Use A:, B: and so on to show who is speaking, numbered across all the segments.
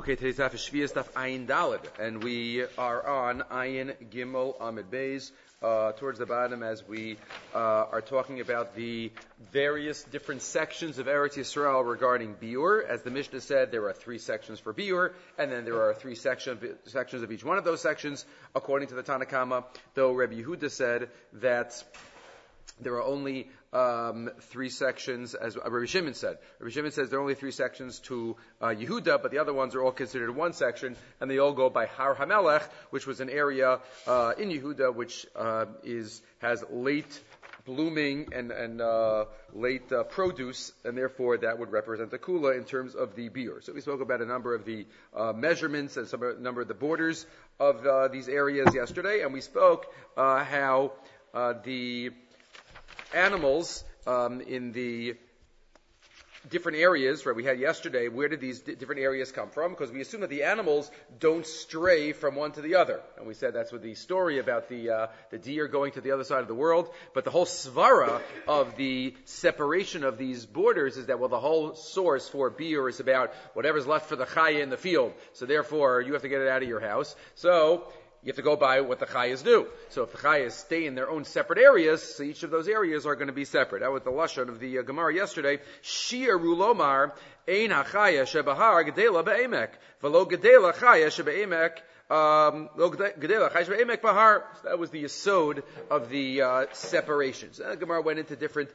A: Okay, today's daf is Shvias daf Ayin Daled, and we are on Ayin Gimel Amid Beis, towards the bottom as we are talking about the various different sections of Eretz Yisrael regarding Biur. As the Mishnah said, there are 3 sections for Biur, and then there are 3 sections of each one of those sections, according to the Tanna Kama, though Rabbi Yehuda said that there are only 3 sections, as Rabbi Shimon said. Rabbi Shimon says there are only 3 sections to Yehuda, but the other ones are all considered one section, and they all go by Har HaMelech, which was an area in Yehuda which has late blooming and late produce, and therefore that would represent the Kula in terms of the Biur. So we spoke about a number of the measurements and a number of the borders of these areas yesterday, and we spoke how the animals in the different areas, right, we had yesterday, where did these different areas come from? Because we assume that the animals don't stray from one to the other. And we said that's what the story about the deer going to the other side of the world. But the whole svara of the separation of these borders is that, well, the whole source for Biur is about whatever's left for the chaya in the field. So therefore, you have to get it out of your house. So you have to go by what the chayas do. So if the chayas stay in their own separate areas, so each of those areas are going to be separate. That was the lashon of the Gemara yesterday. Shir rulomar ein hachaya shebahar gedela be'emek v'lo gedela chaya shebe'emek lo gedela chaya shebe'emek bahar. So that was the yesod of the separations. And the Gemara went into different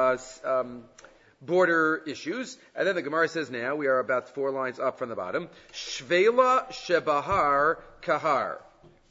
A: border issues, and then the Gemara says now, we are about 4 lines up from the bottom, Shvela shebahar kahar.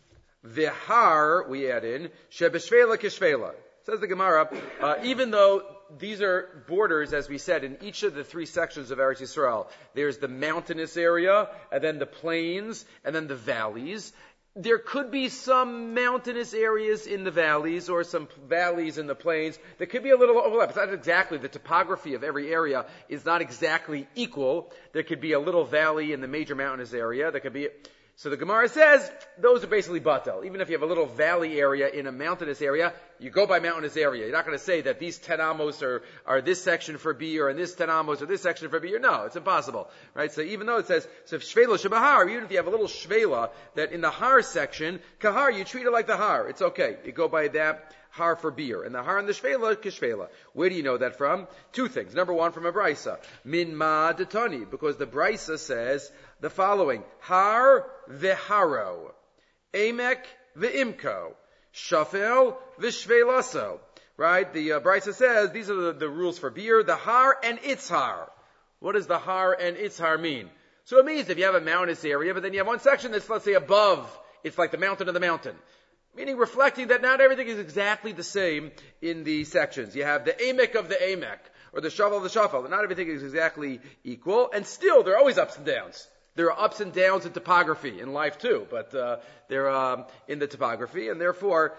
A: Vihar, we add in, shebeshvela kishvela. Says the Gemara, even though these are borders, as we said, in each of the 3 sections of Eretz Yisrael, there's the mountainous area, and then the plains, and then the valleys. There could be some mountainous areas in the valleys, or some valleys in the plains. There could be a little overlap. It's not exactly, the topography of every area is not exactly equal. There could be a little valley in the major mountainous area. There could be... So the Gemara says, those are basically batel. Even if you have a little valley area in a mountainous area, you go by mountainous area. You're not going to say that these 10 amos are this section for Biur, and this 10 amos are this section for Biur. No, it's impossible. Right? So even though it says, so Shvela Shebahar, even if you have a little Shvela, that in the Har section, Kahar, you treat it like the Har. It's okay. You go by that Har for Biur. And the Har and the Shvela, Kishvela. Where do you know that from? 2 things. Number 1, from a Brisa. Min Ma Detani, because the Brisa says the following: Har v'haro, Emek v'imko, Shafel v'shvelaso. Right? The Brisa says these are the rules for Biur, the Har and its Har. What does the Har and its Har mean? So it means if you have a mountainous area, but then you have one section that's, let's say, above, it's like the mountain of the mountain. Meaning reflecting that not everything is exactly the same in the sections. You have the Emek of the Emek, or the Shafel of the Shafel. Not everything is exactly equal, and still there are always ups and downs. There are ups and downs in topography, in life too, but they're in the topography, and therefore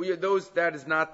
A: that is not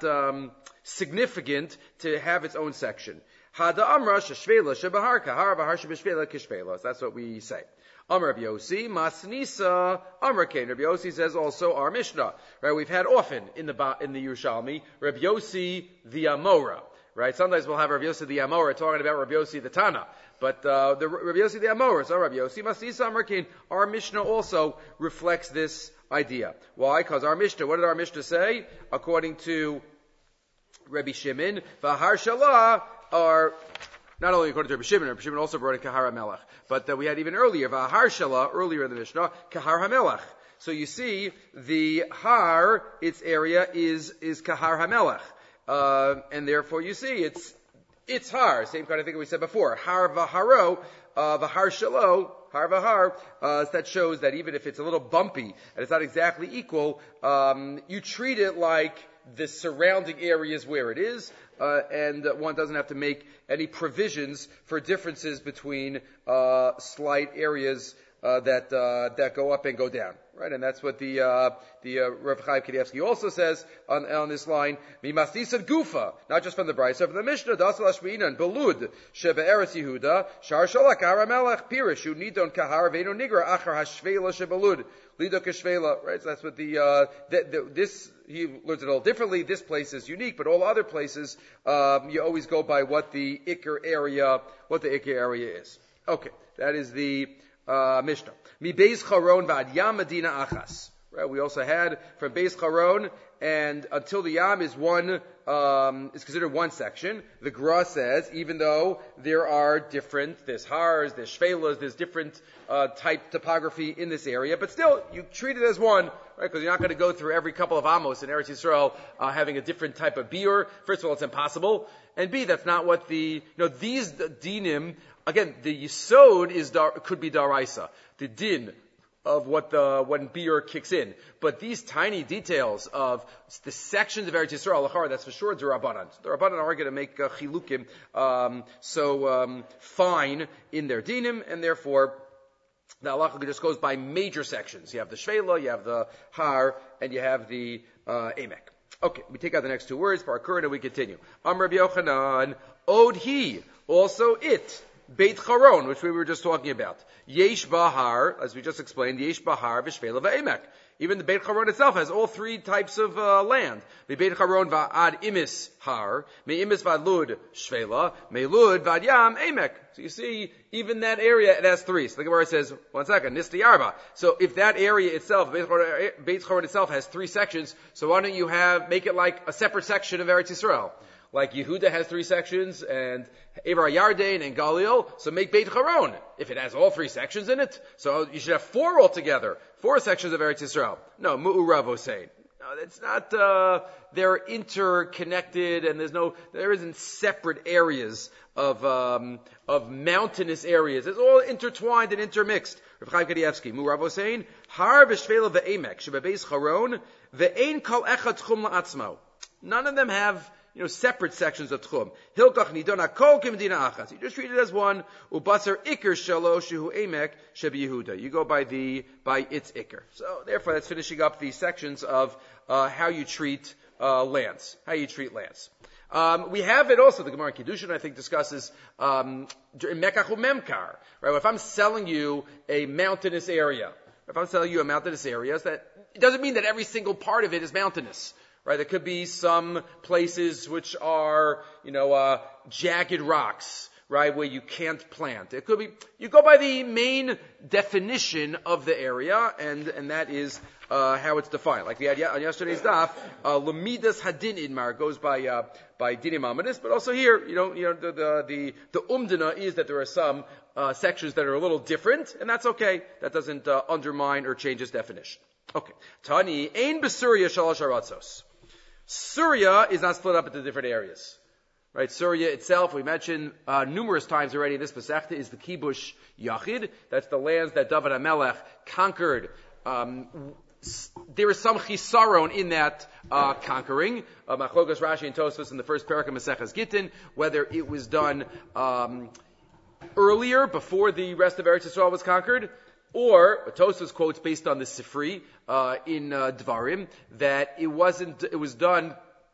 A: significant to have its own section. Hada Amra sheshvela shebahar kahar v'har shebeshvela kishvela. That's what we say. Amar Rabbi Yossi Masnisa Amar Kain. Rabbi Yossi says also our Mishnah. Right? We've had often in the Yerushalmi Rabbi Yossi the Amora. Right? Sometimes we'll have Rabbi Yossi the Amora talking about Rabbi Yossi the Tana. But the Rabbi Yossi the Amora, so Rabbi Yossi Masnisa Amar Kain. Our Mishnah also reflects this idea. Why? Because our Mishnah, what did our Mishnah say? According to Rabbi Shimon, V'har Shalah are... Not only according to Rabbi Shimon also brought in Kahar HaMelech, but we had even earlier, V'har Shalah, earlier in the Mishnah, Kahar HaMelech. So you see, the Har, its area is Kahar HaMelech. And therefore you see, it's Har, same kind of thing that we said before. Har V'haro, V'har Shalo, Har V'har, that shows that even if it's a little bumpy, and it's not exactly equal, you treat it like the surrounding areas where it is, and one doesn't have to make any provisions for differences between slight areas that go up and go down, right? And that's what the Rav Chaim Kanievsky also says on this line. Mimasnisan gufa, not just from the Brisa, from the Mishnah. Dasal Ashminan belud sheba Eretz Yehuda shar shalak Aramelech pirishu nidon kahar veino nigra achar hashvela shebalud lido keshvela. Right? So that's what this he learns it all differently. This place is unique, but all other places you always go by what the Iker area is. Okay, that is the Mishnah. Mi Beis Charon v'ad Yam Medina Achas. Right? We also had from Beis Charon and until the Yam is is considered one section. The Gra says, even though there are there's Hars, there's Shvelas, there's different type topography in this area, but still, you treat it as one, right? Because you're not going to go through every couple of Amos in Eretz Yisrael having a different type of biur. First of all, it's impossible. And B, that's not what these dinim, again, the Yisod could be Daraisa. The din of when biur kicks in. But these tiny details of the sections of Eretz Yisrael, that's for sure D'Rabbanan. The Rabbanan are going to make chilukim fine in their dinim, and therefore the halacha just goes by major sections. You have the Shvela, you have the Har, and you have the Emek. Okay, we take out the next two words, Parakur, and we continue. Amr Rabbi Yochanan, Od He, also it. Beit Charon, which we were just talking about. Yesh Bahar, as we just explained, Yesh Bahar v'Shvela v'Emek. Even the Beit Charon itself has all three types of land. The Beit Charon va'ad Imis Har, me Imis va'ad Lud Shvela, me Lud va'ad Yam Emek. So you see, even that area, it has three. So the Gemara says, one second, Nisti Arba. So if that area itself, Beit Charon itself has three sections, so why don't you make it like a separate section of Eretz Yisrael? Like Yehuda has three sections, and Evar Yarden and Galil, so make Beit Charon, if it has all three sections in it. So you should have four altogether, four sections of Eretz Yisrael. No, Mu'urav Hosein. No, it's not, they're interconnected, and there isn't separate areas of mountainous areas. It's all intertwined and intermixed. Rav Chaim Kanievsky, Mu'urav Hosein, Har v'Shvela v'Emek, Sheba Beis Charon, v'Ein kol echad tchum la'atzmo. None of them have separate sections of Tchum. Hilkach nidona kol k'medina achas. You just treat it as one. Ubasar ikr shalosh shehu emek shebi Yehuda. You go by its ikr. So therefore, that's finishing up the sections of how you treat lands. How you treat lands. We have it also. The Gemara in Kiddushin, I think, discusses mekach u'memkar. Right? If I'm selling you a mountainous area, that it doesn't mean that every single part of it is mountainous. Right, there could be some places which are, jagged rocks, right, where you can't plant. It could be, you go by the main definition of the area, and that is, how it's defined. Like we had on yesterday's daf, Lamidas Hadin Idmar goes by Dinim Amadis, but also here, the umdana is that there are some, sections that are a little different, and that's okay. That doesn't, undermine or change its definition. Okay. Tani, Ein Besuria Shalosh Aratzos. Surya is not split up into different areas. Right? Surya itself, we mentioned numerous times already in this Masechta, is the Kibush Yachid. That's the lands that David HaMelech conquered. There is some chisaron in that conquering. Machlokas Rashi and Tosfos in the first parak of Maseches Gittin, whether it was done earlier, before the rest of Eretz Yisrael was conquered, or Tosfos quotes based on the Sifri in Dvarim that it was done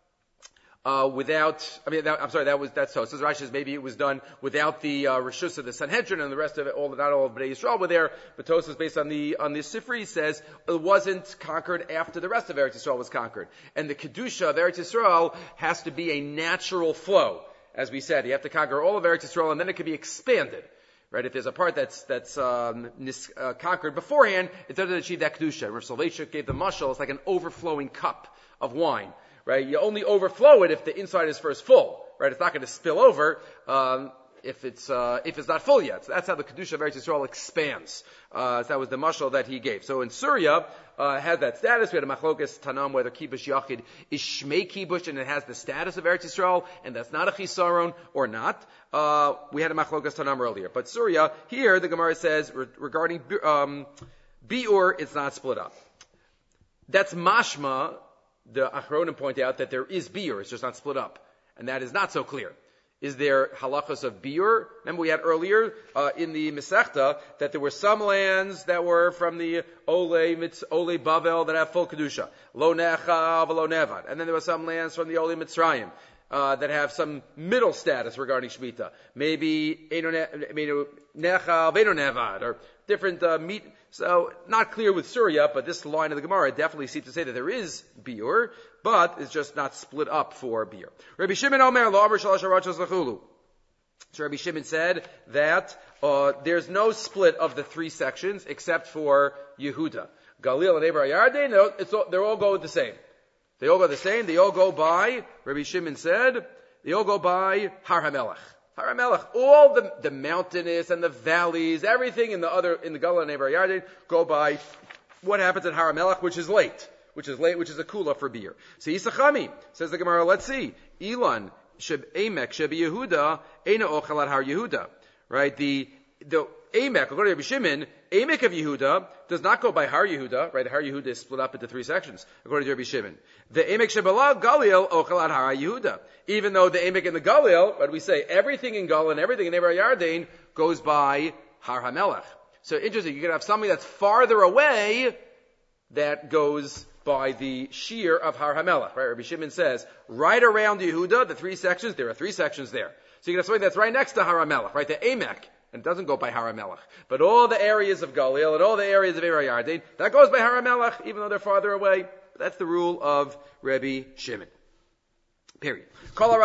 A: without. That's Tosfos. Rashi says maybe it was done without the Rishus of the Sanhedrin, and the rest of it, not all of Bnei Yisrael were there. But Tosfos, based on the Sifri, says it wasn't conquered after the rest of Eretz Yisrael was conquered, and the kedusha of Eretz Yisrael has to be a natural flow. As we said, you have to conquer all of Eretz Yisrael, and then it can be expanded. Right, if there's a part that's conquered beforehand, it doesn't achieve that kedusha. Rav Soloveitchik gave the mashal, it's like an overflowing cup of wine. Right, you only overflow it if the inside is first full. Right, it's not going to spill over if it's not full yet. So that's how the kedusha of Eretz Yisrael expands. So that was the mashal that he gave. So in Surya had that status. We had a machlokas tanam whether kibush yachid is shmei kibush and it has the status of Eretz Yisrael and that's not a chisaron or not. We had a machlokas tanam earlier, but Surya here the Gemara says regarding biur, it's not split up. That's mashma. The Achronim point out that there is biur, it's just not split up, and that is not so clear. Is there halachas of biur? Remember we had earlier in the Masechta that there were some lands that were from the Ole Bavel that have full kedusha, lo necha v'lo nevad, and then there were some lands from the Ole Mitzrayim that have some middle status regarding shmita, maybe necha v'eno nevad, or different meat. So not clear with Surya, but this line of the Gemara definitely seems to say that there is biur, but it's just not split up for biur. Rabbi Shimon Omer lo amar shalosh arachos lechulu. So Rabbi Shimon said that there's no split of the three sections except for Yehuda. Galil and Eber Yarden, they all go the same. They all go the same. They all go by, Rabbi Shimon said, they all go by Har HaMelech. Har HaMelech, all the mountainous and the valleys, everything in the Galil and Eber Yarden go by what happens at Har HaMelech, which is late, which is a kula for beer. So Yisachami, says the Gemara, let's see. Elon, Sheb Emek, Sheb Yehuda, Eina Ochel at Har Yehuda. Right? The Emek, according to Rabbi Shimon, Emek of Yehuda does not go by Har Yehuda, right? Har Yehuda is split up into three sections, according to Rabbi Shimon. The Emek Shebala Galil Ochel at Har Yehuda. Even though the Emek in the Galil, what do we say? Everything in Galil and everything in Eber Yarden goes by Har HaMelech. So interesting, you can have something that's farther away that goes by the shear of Har HaMelech, right? Rabbi Shimon says, right around Yehuda, the three sections, there are three sections there. So you can have something that's right next to Har HaMelech, right? The Emek. And it doesn't go by Har HaMelech. But all the areas of Galil and all the areas of Eber Yarden, that goes by Har HaMelech, even though they're farther away. That's the rule of Rabbi Shimon. Period. Tomorrow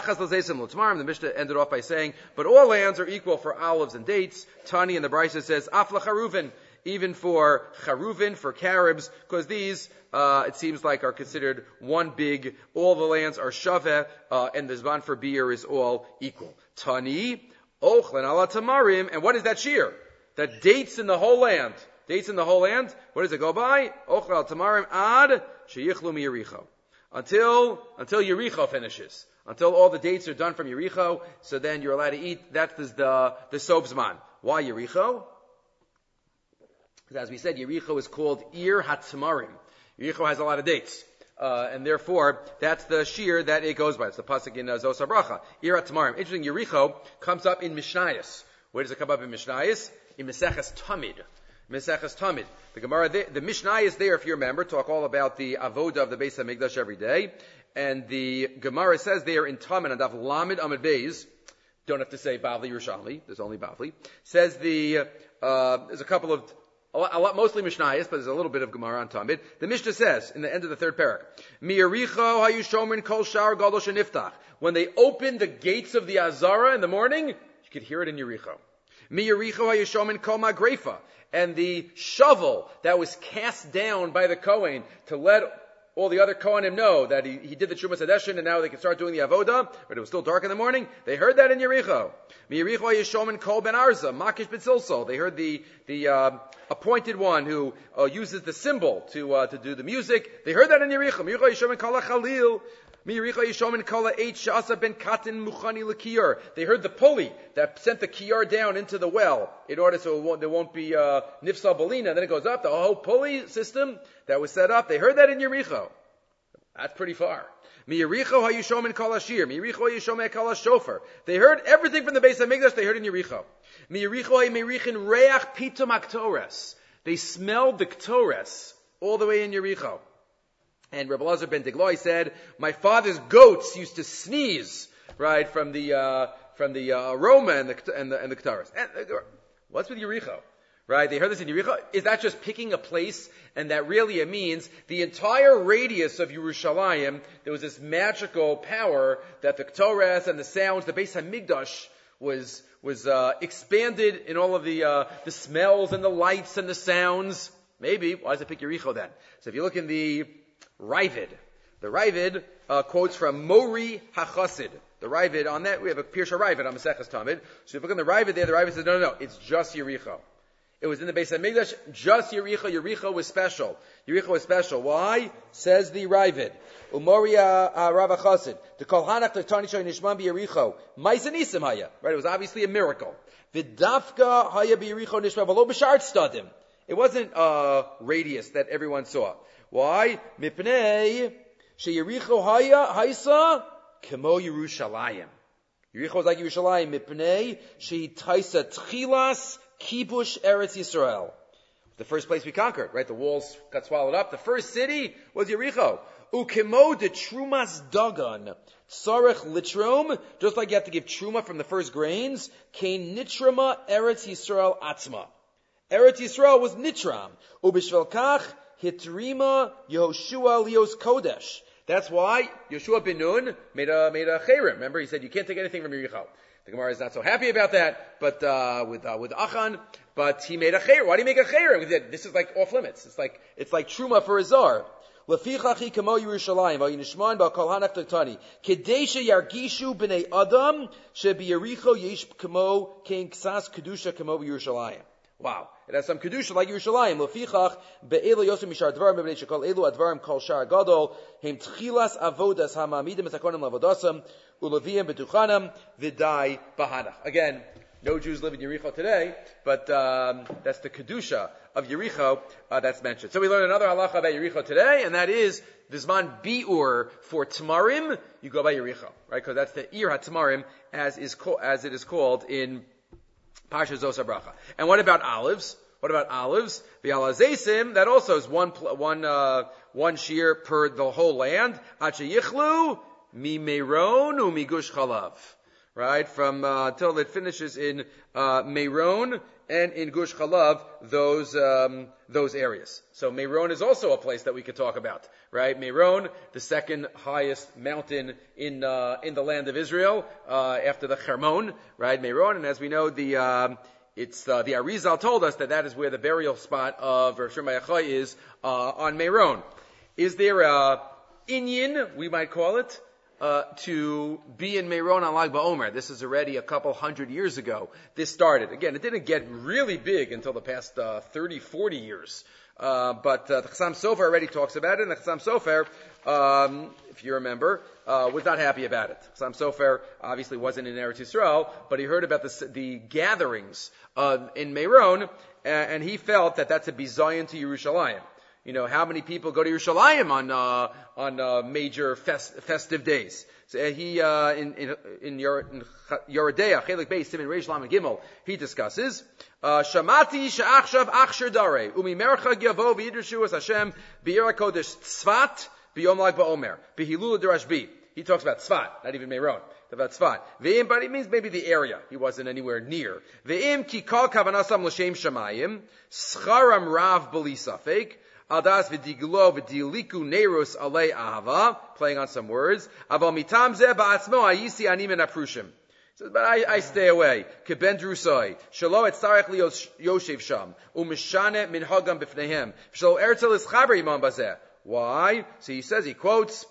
A: the Mishnah ended off by saying, but all lands are equal for olives and dates. Tani and the Brisa says, Afla Charuvin, even for Charuvin, for Caribs, because these, it seems like are considered one big, all the lands are Shaveh, and the Zman for beer is all equal. Tani, Ochlen ala Tamarim, and what is that shear? That dates in the whole land. Dates in the whole land, what does it go by? Ochlen ala Tamarim ad sheyichlu mi Yericho. Until Yericho finishes. Until all the dates are done from Yericho, so then you're allowed to eat. That is the Sobzman. Why Yericho? Because as we said, Yericho is called Ir HaTamarim. Yericho has a lot of dates. And therefore, that's the shear that it goes by. It's the pasuk in Zos HaBracha. Ir HaTamarim. Interesting, Yericho comes up in Mishnayos. Where does it come up in Mishnayos? In Meseches Tamid. Meseches Tamid. The Gemara, the Mishnah is there, if you remember, talk all about the avoda of the Beis HaMikdash every day. And the Gemara says there in Tamid, and Daf Lamed Amud Beis, don't have to say Bavli Yerushalmi, there's only Bavli, says there's a couple of, a lot, mostly Mishnayos, but there's a little bit of Gemara on Tamid. The Mishnah says, in the end of the third parak, Mi Yericho hayu shomin kol shar gadol sheniftach. When they opened the gates of the Azara in the morning, you could hear it in Yericho. Mi Yericho hayu shomin kol magrefa. And the shovel that was cast down by the Kohen to let all the other Kohanim know that he did the Trumas Hadeshin and now they can start doing the Avodah, but it was still dark in the morning. They heard that in Yericho. Yericho Yeshomin Kol Ben Arza, Makish B'Tzilsol. They heard the appointed one who uses the cymbal to do the music. They heard that in Yericho. Yericho Yeshomin Kol HaChalil. They heard the pulley that sent the kiyar down into the well in order so there won't be nifsa balina. Then it goes up. The whole pulley system that was set up. They heard that in Yericho. That's pretty far. They heard everything from the Beis HaMikdash. They heard in Yericho. They smelled the Ktores all the way in Yericho. And Rebbe Elazar ben Digloi said, my father's goats used to sneeze, right, from the aroma and the Ktaras. What's with Yericho? Right? They heard this in Yericho. Is that just picking a place? And that really it means the entire radius of Yerushalayim, there was this magical power that the Ktaras and the sounds, the Beis HaMikdash was expanded in all of the smells and the lights and the sounds. Maybe. Why does it pick Yericho then? So if you look in the Ravid quotes from Mori HaChassid. The Ravid, on that, we have a Pirsha Ravid on Maseches Tamid. So if you look in the Ravid there, the Ravid says, no, it's just Yericho. It was in the Beis HaMikdash, just Yericho. Yericho was special. Yericho was special. Why? Says the Ravid. Umori Rav HaChassid. The Kol Hanach L'Tani Shoy Nishman B'Yericho. Ma'aseh Nisim Haya. Right, it was obviously a miracle. V'dafka Haya B'Yericho Nishman V'lo B'Shar Tzadim. It wasn't a radius that everyone saw. Why? Mipnei sheyericho haisa kemo Yerushalayim. Yericho was like Yerushalayim. Mipnei sheyitaisa tchilas kibush Eretz Yisrael. The first place we conquered, right? The walls got swallowed up. The first city was Yericho. Ukemo de trumas dagan sarech litrom. Just like you have to give truma from the first grains. Kein nitrama Eretz Yisrael atzma. Eretz Yisrael was nitram. Ubishvel kach Hitrima Yehoshua Lios Kodesh. That's why Yeshua ben Nun made a cherem. Remember, he said you can't take anything from Yericho. The Gemara is not so happy about that, but with Achan, but he made a chayr. Why do you make a chayr? This is like off limits. It's like truma for a czar. Lefichachi kamo Yerushalayim v'yinishman ba'kol hanach t'tani kedesha yargishu b'nei adam shebiyericho yesh kamo kein ksas kedusha kamo Yerushalayim. Wow, it has some kedusha like Yerushalayim. Lefichach be'elu yosem mishar dvarim b'nei shekol elu advarim kol shar gadol hem tchilas avodas hamamidim etakonim lavodasam uleviim betuchanam v'dai bahanach. Again, no Jews live in Yericho today, but that's the kedusha of Yericho that's mentioned. So we learn another halacha about Yericho today, and that is the zman bi'ur for tamarim. You go by Yericho, right? Because that's the ir hatamarim as it is called in Parsha Zos HaBracha. And what about olives? What about olives? The alazesim, that also is one shear per the whole land. Ache yichlu mi meron u mi gush chalav. Right, from until it finishes in Meron and in Gush Chalav, those areas. So Meron is also a place that we could talk about, right? Meron, the second highest mountain in the land of Israel after the Hermon, right? Meron, and as we know, the Arizal told us that is where the burial spot of Rav Shimon Bar Yochai is on Meron. Is there a inyan, we might call it? To be in Meron on Lag BaOmer. This is already a couple hundred years ago. This started. Again, it didn't get really big until the past 30, 40 years. But the Chassam Sofer already talks about it, and the Chassam Sofer, if you remember, was not happy about it. Chassam Sofer obviously wasn't in Eretz Yisrael, but he heard about the gatherings in Meron, and he felt that that's a bizayon to Yerushalayim. You know, how many people go to Yerushalayim on major festive days? So he in Yoredeah, Chelik Beis, Siman Reish Lamed Gimel, he discusses Shamati she'achshav achsher darei umi merchag yavo v'yidrshu es Hashem b'ir hakodesh Tzfat b'yom Lag BaOmer b'hilul derashbi. He talks about Tzfat, not even Meron. About Tzfat. Ve'im, but it means maybe the area. He wasn't anywhere near. Ve'im ki kol kavanasam l'shem shamayim scharam rav b'li safek. Aldas v'diglo v'diliku nerus alei ahava, playing on some words. Aval mitam zeh ba'atzmo ayisi anim en aprushim. Says, but I stay away. Keben drusoi. Shalo et sarech li yoshev sham. Umishane min hagam b'fnehem. Shalo ertel is chaber imam bazeh. Why? So he quotes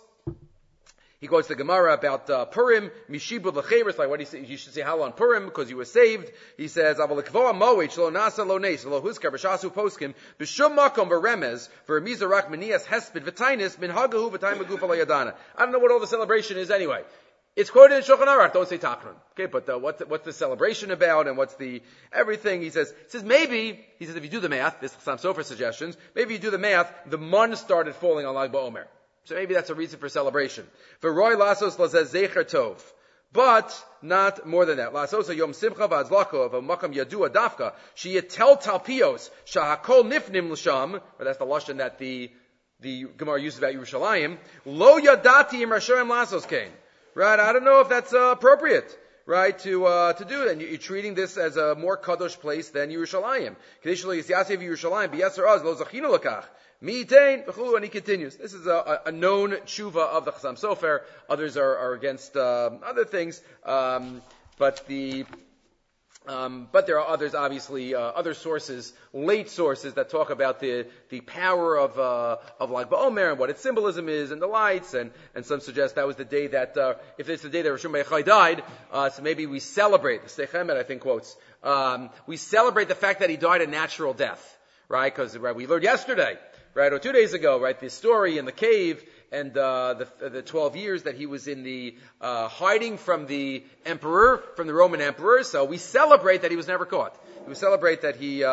A: the Gemara about Purim, Mishibud L'Cheres, like what he said, you should say Hal on Purim, because you were saved. He says, Aval L'Kvoa Moed, Shlo Nasa Lo Neis, Lo Huskar, B'Shasu Poskim, B'Shum Makom V'Remez, V'Remizarach Menias Hesped V'Tainis, Min Hagahu V'Taim Maguf Yadana. I don't know what all the celebration is anyway. It's quoted in Shulchan Aruch, don't say Tachnun. Okay, but what's the celebration about, and what's the everything? He says maybe, if you do the math, this is some Sofer suggestions, maybe you do the math, the mun started falling on Lag BaOmer. So maybe that's a reason for celebration. For Roy Lasos lazeh zecher tov. But not more than that. Lasos yom simcha v'azlako of a makam yadua dafka. She yetel talpios shahakol nifnim l'sham. Or that's the lashon that the Gemara uses about Yerushalayim. Lo yadati im rashoim lasos came. Right? I don't know if that's appropriate. Right, to do it. And you're treating this as a more kadosh place than Yerushalayim. Kadesh lo yisyasiv Yerushalayim b'yasser oz lo zachinu lakach. Mi'itein v'chulu, and he continues. This is a known tshuva of the Chassam Sofer. Others are against other things, but there are others, obviously, other sources, late sources that talk about the power of Lag BaOmer and what its symbolism is, and the lights, and some suggest that was the day that, if it's the day that Rav Shimon Bar Yochai died, so maybe we celebrate, the Seich Emet, I think, quotes, we celebrate the fact that he died a natural death, right? Because we learned yesterday, right, or 2 days ago, right, the story in the cave, and the 12 years that he was in the hiding from the emperor, from the Roman emperor. So we celebrate that he was never caught. We celebrate that he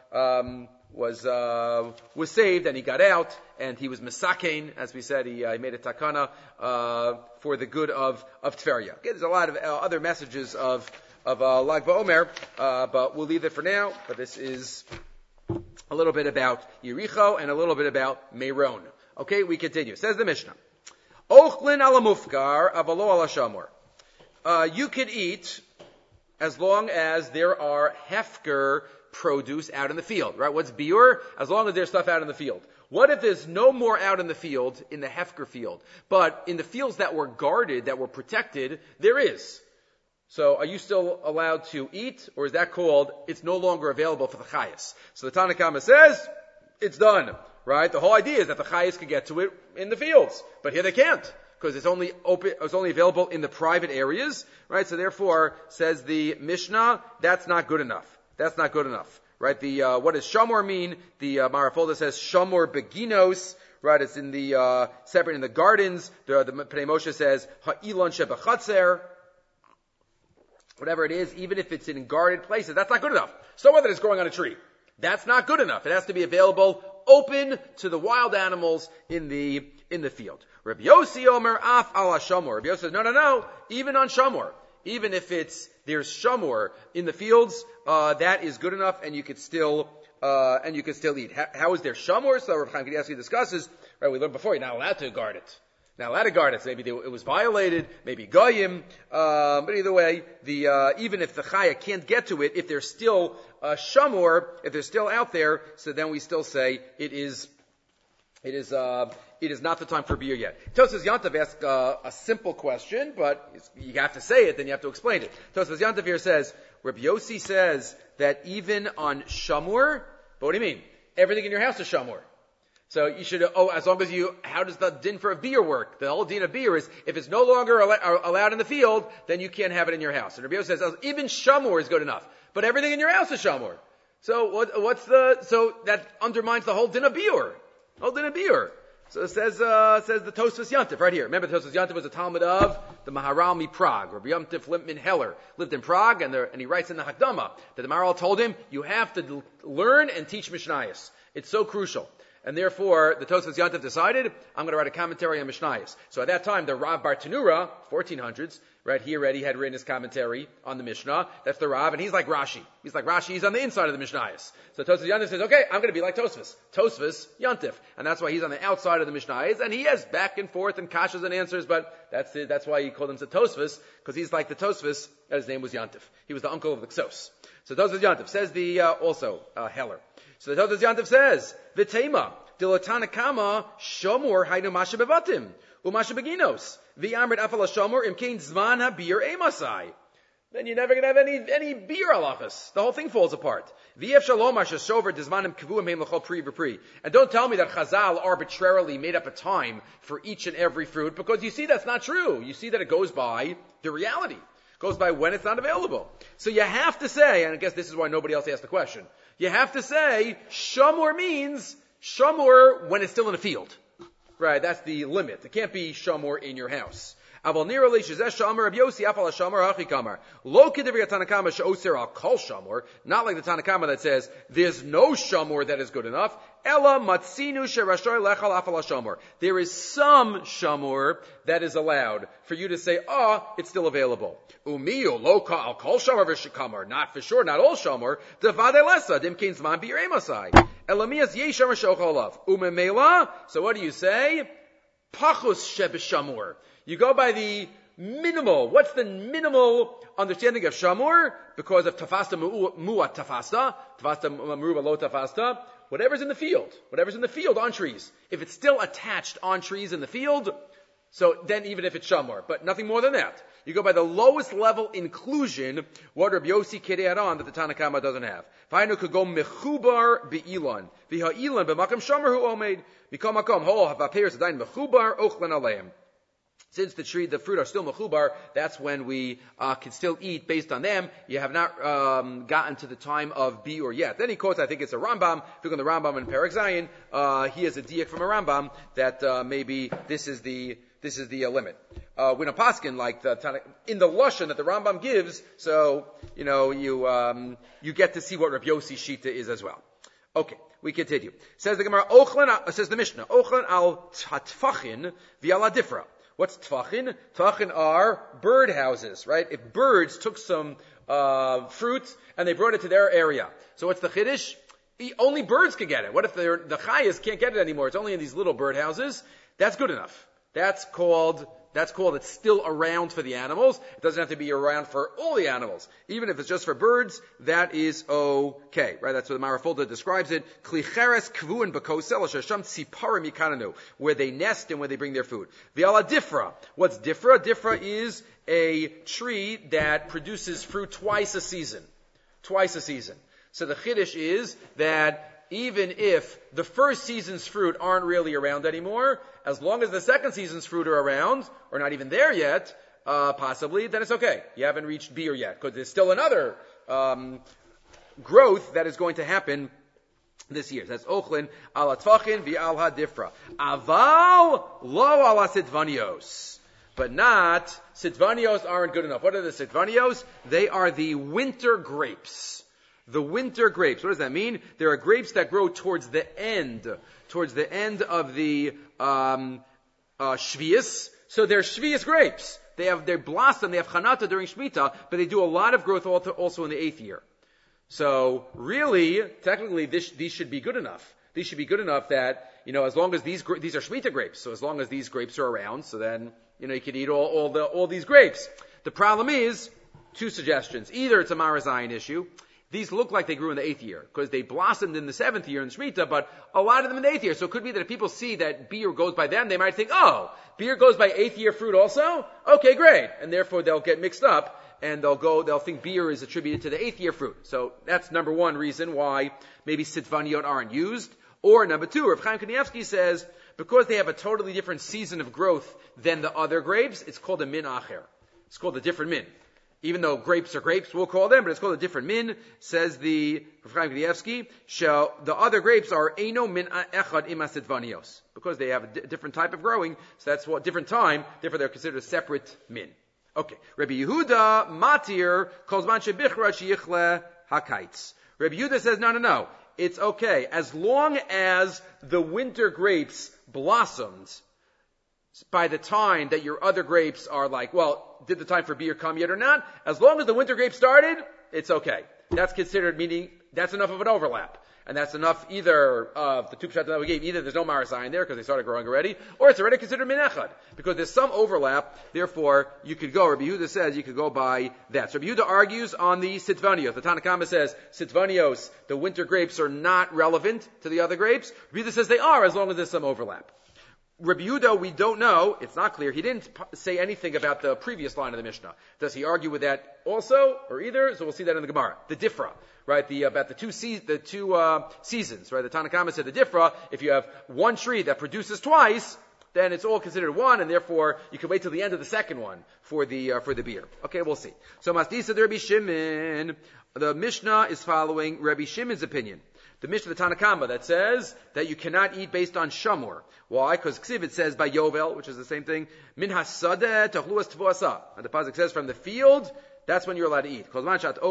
A: was saved and he got out and he was mesakein, as we said. He made a takana for the good of Tveria. Okay, there's a lot of other messages of Lag BaOmer, but we'll leave it for now. But this is a little bit about Yericho and a little bit about Meron. Okay, we continue. Says the Mishnah. Ochlin ala mufkar avalo ala shamor. You could eat as long as there are hefker produce out in the field, right? What's biur? As long as there's stuff out in the field. What if there's no more out in the field, in the hefker field, but in the fields that were guarded, that were protected, there is? So are you still allowed to eat, or is that called it's no longer available for the chayas? So the Tanna Kama says it's done, right? The whole idea is that the chayas can get to it in the fields, but here they can't because it's only available in the private areas, right? So therefore, says the Mishnah, that's not good enough. That's not good enough, right? What does shamor mean? The Marafolda says shamor beginos. Right, it's in the separate in the gardens. The Pnei Moshe says ha'ilon shebachatzer. Whatever it is, even if it's in guarded places, that's not good enough. So whether it's growing on a tree, that's not good enough. It has to be available, open to the wild animals in the field. Rabbi Yossi Omer af ala shamor. Rabbi Yossi says no, even on shamor, even if there's shamor in the fields, that is good enough, and you could still eat. How is there shamor? So Rav Chaim Kanievsky discusses, right, we learned before, you're not allowed to guard it. Not allowed to guard it. So maybe it was violated, maybe goyim, but either way, even if the chaya can't get to it, if there's still shamor, if they're still out there, so then we still say it is not the time for beer yet. Tosfos Yantav asks a simple question, but you have to say it, then you have to explain it. Tosfos Yantav here says, Rabbi Yossi says that even on shamor, but what do you mean? Everything in your house is shamor. So you should, as long as how does the din for a beer work? The whole din of beer is, if it's no longer allowed in the field, then you can't have it in your house. And Rabbi Yossi says, even shamor is good enough. But everything in your house is shamor. So so that undermines the whole din of beer. Whole din of beer. So it says the Tosfos Yantif right here. Remember, the Tosfos Yantif was a Talmud of the Maharal Prague. Rabbi Yantif Limpman Heller lived in Prague, and he writes in the Hakdama that the Maharal told him, you have to learn and teach Mishnayos. It's so crucial. And therefore, the Tosfos Yantif decided, I'm going to write a commentary on Mishnayos. So at that time, the Rav Bartanura, 1400s, right, he already had written his commentary on the Mishnah. That's the Rav, and he's like Rashi. He's on the inside of the Mishnayos. So Tosfos Yantif says, okay, I'm going to be like Tosfos Yantif. And that's why he's on the outside of the Mishnayos, and he has back and forth and kashas and answers, but that's why he called himself Tosfos, because he's like the Tosfos, and his name was Yantif. He was the uncle of the Ksos. So Tosfos Yantif says Heller. So the Tosfos Yantif says, V'tema, dilatana kama, shomor hainu masha bevatim, umasha beginos, v'yamrit afala shomor imkein zman ha-bir emasai. Then you're never going to have any beer halachas. The whole thing falls apart. V'yev shalom asher sover dizmanim kivuim heim l'chol pri v'pri. And don't tell me that Chazal arbitrarily made up a time for each and every fruit, because you see that's not true. You see that it goes by the reality. It goes by when it's not available. So you have to say, and I guess this is why nobody else asked the question, you have to say, shamor means shamor when it's still in a field. Right, that's the limit. It can't be shamor in your house. Aval nirali shezeh shamor Rabbi Yossi afal shamor hachi kamar. Lo kedivri Tanakama she'oser al kol shamor. Not like the Tanakama that says there's no shamor that is good enough. Ella matzinu sherashoy lechal afal shamor. There is some shamor that is allowed for you to say, it's still available. Umiyu lo al kol shamor v'shekamar. Not for sure, not all shamor. Devade lesa dimkin zman bi'er emasai. Elamias yesh shamor she'ocholav. Umemela. So what do you say? Pachus shebeshamor. You go by the minimal. What's the minimal understanding of shamor? Because of tafasta mu'at tafasta mu'at lo tafasta. Whatever's in the field on trees. If it's still attached on trees in the field, so then even if it's shamor, but nothing more than that. You go by the lowest level inclusion, what Rabbi Yossi Kedei on that the Tanakama doesn't have. V'hainu could go mechubar be'ilan. V'ha'ilan b'makam shamor hu omeid. Mikol makom ho havaperes adayin mechubar ochlan aleim. Since the fruit are still mechubar, that's when we can still eat based on them. You have not gotten to the time of biur yet. Then he quotes, I think it's a Rambam. If you look on the Rambam in Perek Zayin, he has a diak from a Rambam that maybe this is the limit. When a paskin like in the lashon that the Rambam gives, so you get to see what Rabbi Yossi's shita is as well. Okay, we continue. Says the Gemara, says the Mishnah, ochlan al tatfachin v'al adifra. What's tfachin? Tfachin are bird houses, right? If birds took some fruit and they brought it to their area. So what's the chiddush? Only birds can get it. What if the chayas can't get it anymore? It's only in these little bird houses. That's good enough. That's called it's still around for the animals. It doesn't have to be around for all the animals. Even if it's just for birds, that is okay, right? That's what the Marafulda describes it. Klicheres kvuin b'kosel shasham tziparim yikananu, where they nest and where they bring their food. V'ala difra. What's difra? Difra is a tree that produces fruit twice a season. Twice a season. So the chiddush is that even if the first season's fruit aren't really around anymore, as long as the second season's fruit are around, or not even there yet, possibly, then it's okay. You haven't reached beer yet, because there's still another growth that is going to happen this year. That's ochlin ala tfachin v'al hadifra. Aval lo ala sitvanios. But not, sitvanios aren't good enough. What are the sitvanios? They are the winter grapes. The winter grapes. What does that mean? There are grapes that grow towards the end of the Shvius. So they're Shvius grapes. They blossom, they have Chanata during Shemitah, but they do a lot of growth also in the 8th year. So really, technically, these should be good enough. These should be good enough that, as long as these are Shemitah grapes, so as long as these grapes are around, so then, you can eat all these grapes. The problem is, 2 suggestions. Either it's a Marazayan issue. These look like they grew in the 8th year, because they blossomed in the 7th year in Shemitah, but a lot of them in the 8th year. So it could be that if people see that beer goes by them, they might think, beer goes by 8th year fruit also? Okay, great. And therefore they'll get mixed up, and they'll think beer is attributed to the 8th year fruit. So that's number 1 reason why maybe sitvaniot aren't used. Or number 2, Rav Chaim Kanievsky says, because they have a totally different season of growth than the other grapes, it's called a min acher. It's called a different min. Even though grapes are grapes, we'll call them, but it's called a different min, says the Rav Chaim Kanievsky. The other grapes are eino min echad ima sitvanios. Because they have a different type of growing, so that's what, different time, therefore they're considered a separate min. Okay. Rabbi Yehuda, matir, kol zman shebichra sheyichle hakaitz. Rabbi Yehuda says, no. It's okay. As long as the winter grapes blossomed, by the time that your other grapes are like, did the time for beer come yet or not? As long as the winter grapes started, it's okay. That's considered, meaning that's enough of an overlap. And that's enough either of the 2 pshat that we gave, either there's no Marazayan there because they started growing already, or it's already considered min echad. Because there's some overlap, therefore you could go, Rabbi Yehuda says you could go by that. So Rabbi Yehuda argues on the sitvanios. The Tanakama says sitvanios, the winter grapes are not relevant to the other grapes. Rabbi Yehuda says they are as long as there's some overlap. Rabbi Yehuda, we don't know, it's not clear, he didn't say anything about the previous line of the Mishnah. Does he argue with that also, or either? So we'll see that in the Gemara. The Difra, right? About the two seasons, right? The Tanakhama said the Difra, if you have one tree that produces twice, then it's all considered one, and therefore you can wait till the end of the second one for the beer. Okay, we'll see. So Masdisa the Rabbi Shimon, the Mishnah is following Rabbi Shimon's opinion. The Mishnah, the Tanakama, that says that you cannot eat based on shamor. Why? Because Ksiv, it says by Yovel, which is the same thing, min hasadeh tachluas tvuasa. And the pasuk says from the field, that's when you're allowed to eat. As long as it's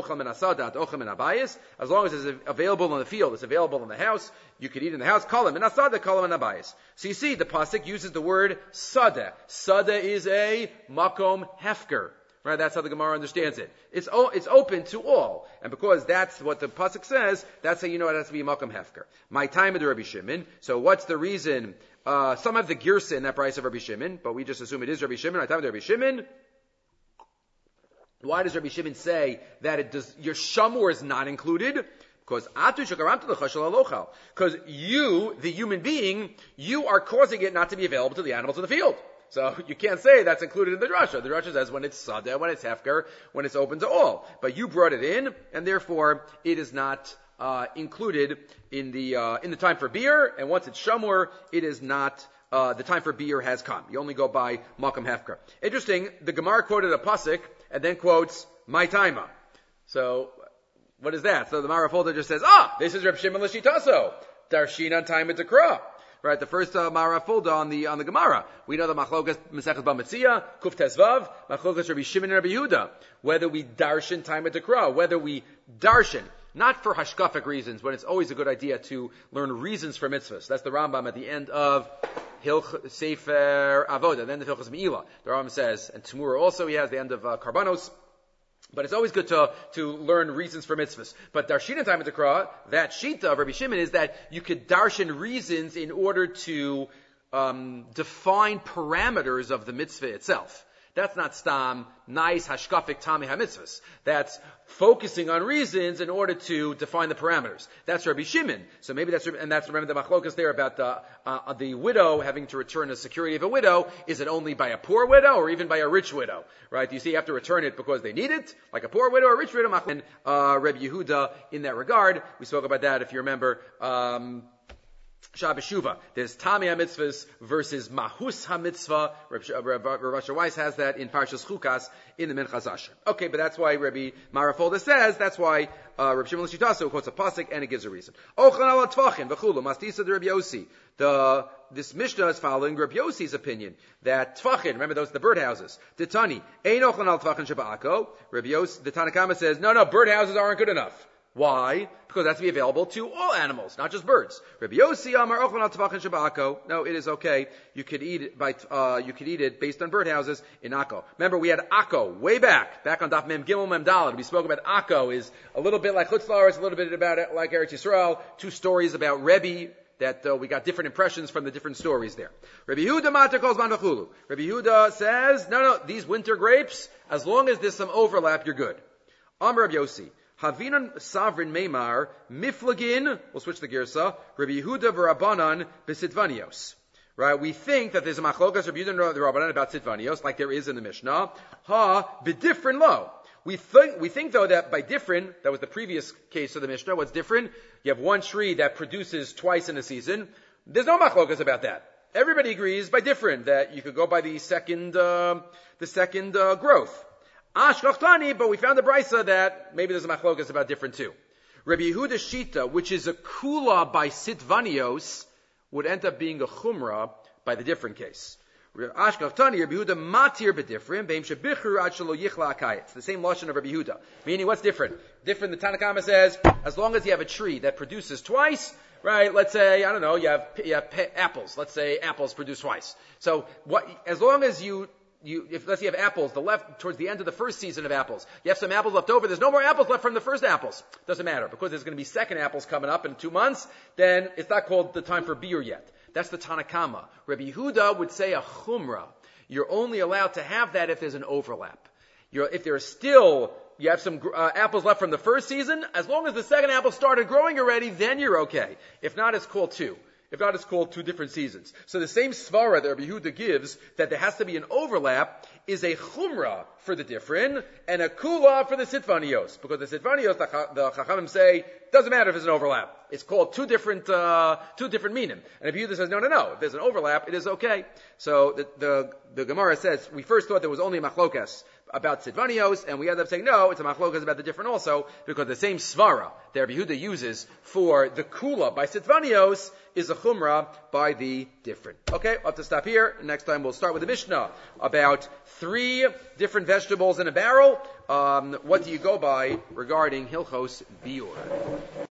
A: available in the field, it's available in the house, you could eat in the house. Kalam min hasadeh, kalam min habayis. So you see, the pasuk uses the word sadeh. Sadeh is a makom hefker. Right, that's how the Gemara understands it. It's open to all. And because that's what the pasuk says, that's how you know it has to be Makom Hefker. My time of the Rabbi Shimon. So what's the reason? Some have the Girsa in that price of Rabbi Shimon, but we just assume it is Rabbi Shimon. My time of the Rabbi Shimon. Why does Rabbi Shimon say that your Shamor is not included? Because you, the human being, you are causing it not to be available to the animals in the field. So you can't say that's included in the drasha. The drasha says when it's sadeh, when it's hefker, when it's open to all. But you brought it in, and therefore it is not included in the time for beer. And once it's shamor, it is not. The time for beer has come. You only go by makam hefker. Interesting. The Gemara quoted a pasuk and then quotes my taima. So what is that? So the Marafulda just says, this is Reb Shimon l'shitaso darshinan taima dekra. Right, the first Marafulda on the Gemara. We know the Machlokas Mesechus Bamitzia, Kuf Tezvav, Machlokas Rabbi Shimon and Rabbi Yehuda. Whether we darshan time at Dekra, whether we darshan, not for hashkafic reasons, when it's always a good idea to learn reasons for mitzvahs. That's the Rambam at the end of Sefer Avoda, then the Hilchos Me'ilah. The Rambam says, and Tumura also he has the end of Karbanos. But it's always good to learn reasons for mitzvahs. But darshan time at the Dekra, that shita of Rabbi Shimon is that you could darshan reasons in order to define parameters of the mitzvah itself. That's not stam, nice, hashkafik, tami, ha-mitzvahs. That's focusing on reasons in order to define the parameters. That's Rabbi Shimon. So maybe remember the machlokas there about the widow having to return the security of a widow. Is it only by a poor widow or even by a rich widow? Right? You see, you have to return it because they need it, like a poor widow or a rich widow. And Rabbi Yehuda in that regard. We spoke about that, if you remember, Shabbos Shuvah. There's Tami HaMitzvahs versus Mahus HaMitzvah. Rav Weiss has that in Parshas Chukas in the Minchas Asher. Okay, but that's why Rabbi Marafolda says, that's why Rabbi Shimon L'Shitasu quotes a pasuk and it gives a reason. Ochan ala Tvachin v'chulu mastisa de Rabbi Yossi. This Mishnah is following Rabbi Yossi's opinion that Tvachin, remember those, the birdhouses. Titani, ein ochan ala Tvachin sheba'ako. Rabbi Yossi, the Tanna Kama says, no, birdhouses aren't good enough. Why? Because that's to be available to all animals, not just birds. Rabbi Yossi Amar Ochan al Tvachin Sheba'ako. No, it is okay. You could eat it based on birdhouses in Akko. Remember, we had Akko way back on Daf Mem Gimel Mem Daled. We spoke about Akko is a little bit like Chutzlar, it's a little bit about it like Eretz Yisrael. Two stories about Rebbe that we got different impressions from the different stories there. Rabbi Yehuda Mater calls Manachulu. Rabbi Yehuda says, no, these winter grapes, as long as there's some overlap, you're good. Amar Rabbi Yossi. Havinan Savrin Meimar Miflagin. We'll switch the girsa. Rabbi Yehuda v'Rabbanan b'Sitvanios. Right? We think that there's a machlokas Rabbi Yehuda and Rabbanan about Sitvanios, like there is in the Mishnah. B'difrin lo. We think though that by different, that was the previous case of the Mishnah. What's different? You have one tree that produces twice in a season. There's no machlokas about that. Everybody agrees by different that you could go by the second growth. Ashkachtani, but we found the brisa that maybe there's a machlokas about different too. Rabbi Yehuda Shita, which is a kula by sitvanios, would end up being a chumrah by the different case. Ashkachtani, Rabbi Yehuda matir bedifrim, beim shebichru ad shelo yichla akayit. It's the same lashon of Rabbi Yehuda. Meaning, what's different? Different, the Tanna Kama says, as long as you have a tree that produces twice, right? Let's say, I don't know, you have apples. Let's say apples produce twice. So, as long as let's say you have apples, towards the end of the first season of apples, you have some apples left over, there's no more apples left from the first apples. Doesn't matter, because there's going to be second apples coming up in 2 months, then it's not called the time for beer yet. That's the Tanna Kama. Rabbi Yehuda would say a chumrah. You're only allowed to have that if there's an overlap. If there's still, you have some apples left from the first season, as long as the second apple started growing already, then you're okay. If not, it's called 2. If not, it's called 2 different seasons. So the same svara that Rabbi Yehuda gives, that there has to be an overlap, is a chumrah for the different, and a kula for the sitvanios. Because the sitvanios, the chachamim say, doesn't matter if there's an overlap. It's called two different minim. And Rabbi Yehuda says, no. If there's an overlap, it is okay. So the Gemara says, we first thought there was only a machlokas about sitvanios, and we end up saying, no, it's a machlokas about the different also, because the same svara that Rabbi Yehuda uses for the kula by sitvanios is a chumrah by the different. Okay, I'll have to stop here. Next time we'll start with the Mishnah about 3 different vegetables in a barrel. What do you go by regarding Hilchos Biur?